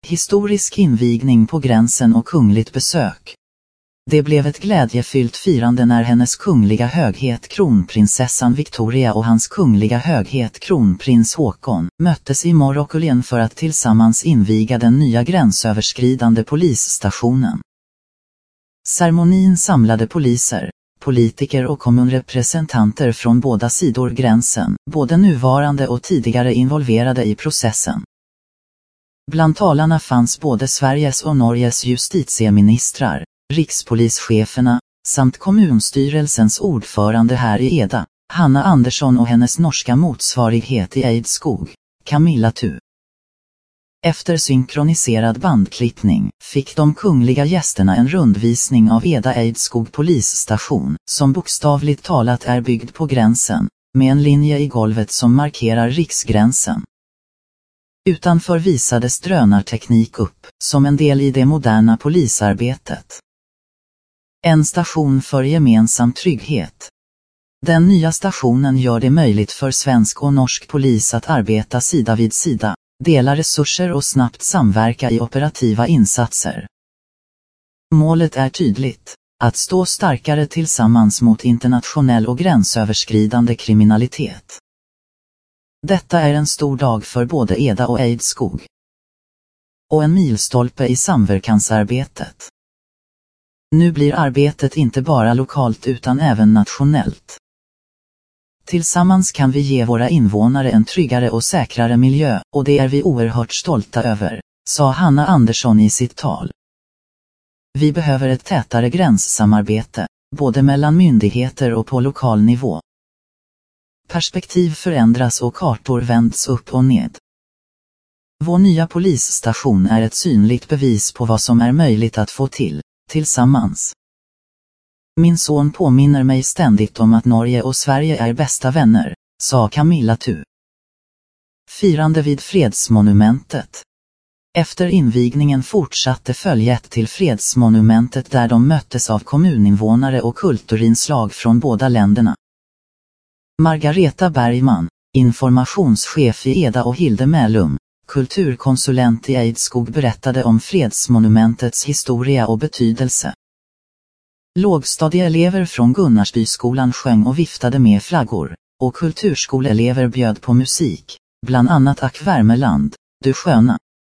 historisk invigning på gränsen och kungligt besök. Det blev ett glädjefyllt firande när hennes kungliga höghet kronprinsessan Victoria och hans kungliga höghet kronprins Håkon möttes i Morokulien för att tillsammans inviga den nya gränsöverskridande polisstationen. Ceremonin samlade poliser, politiker och kommunrepresentanter från båda sidor gränsen, både nuvarande och tidigare involverade i processen. Bland talarna fanns både Sveriges och Norges justitieministrar, rikspolischeferna, samt kommunstyrelsens ordförande här i Eda, Hanna Andersson och hennes norska motsvarighet i Eidskog, Camilla Tu. Efter synkroniserad bandklippning fick de kungliga gästerna en rundvisning av Eda Eidskog polisstation, som bokstavligt talat är byggd på gränsen, med en linje i golvet som markerar riksgränsen. Utanför visades drönarteknik upp, som en del i det moderna polisarbetet. En station för gemensam trygghet. Den nya stationen gör det möjligt för svensk och norsk polis att arbeta sida vid sida, dela resurser och snabbt samverka i operativa insatser. Målet är tydligt, att stå starkare tillsammans mot internationell och gränsöverskridande kriminalitet. Detta är en stor dag för både Eda och Eidskog. Och en milstolpe i samverkansarbetet. Nu blir arbetet inte bara lokalt utan även nationellt. Tillsammans kan vi ge våra invånare en tryggare och säkrare miljö, och det är vi oerhört stolta över, sa Hanna Andersson i sitt tal. Vi behöver ett tätare gränssamarbete, både mellan myndigheter och på lokal nivå. Perspektiv förändras och kartor vänds upp och ned. Vår nya polisstation är ett synligt bevis på vad som är möjligt att få till, tillsammans. Min son påminner mig ständigt om att Norge och Sverige är bästa vänner, sa Camilla Tu. Firande vid fredsmonumentet. Efter invigningen fortsatte följet till fredsmonumentet där de möttes av kommuninvånare och kulturinslag från båda länderna. Margareta Bergman, informationschef i Eda, och Hilde Mälum, kulturkonsulent i Eidskog, berättade om fredsmonumentets historia och betydelse. Lågstadieelever från Gunnarsbyskolan sjöng och viftade med flaggor, och kulturskoleelever bjöd på musik, bland annat Ack Värmeland, Du sköna.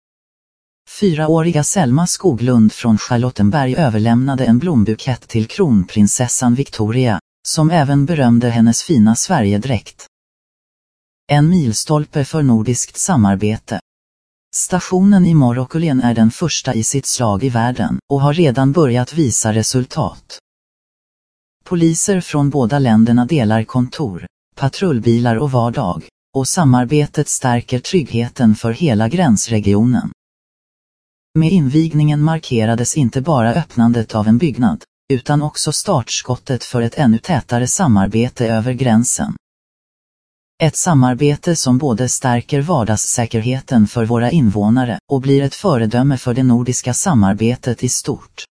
4-åriga Selma Skoglund från Charlottenberg överlämnade en blombukett till kronprinsessan Victoria, som även berömde hennes fina Sverigedräkt. En milstolpe för nordiskt samarbete. Stationen i Morokulien är den första i sitt slag i världen och har redan börjat visa resultat. Poliser från båda länderna delar kontor, patrullbilar och vardag, och samarbetet stärker tryggheten för hela gränsregionen. Med invigningen markerades inte bara öppnandet av en byggnad, utan också startskottet för ett ännu tätare samarbete över gränsen. Ett samarbete som både stärker vardagssäkerheten för våra invånare och blir ett föredöme för det nordiska samarbetet i stort.